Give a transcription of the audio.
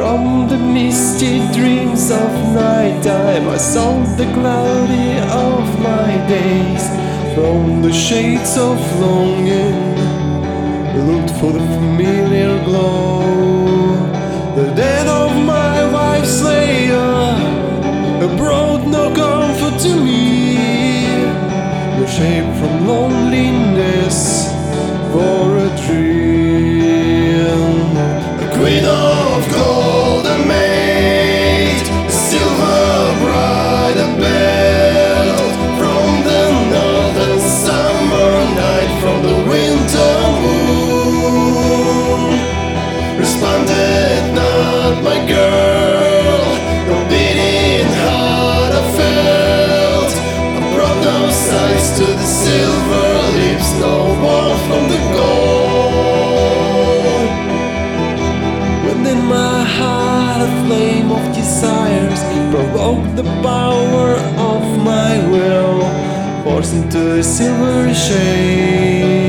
From the misty dreams of nighttime, I saw the cloudy of my days. From the shades of longing, I looked for the familiar glow. The death of my wife's slayer brought no comfort to me, no shape from loneliness for a dream. A queen of gold, a maid, a silver bride, a belt from the northern summer night, from the winter moon. Responded not, my girl, no beating heart I felt. I brought no sighs to the silver lips, no warmth from the gold. When in my heart a flame of desires provoked the power of my will, forced into a silvery shade.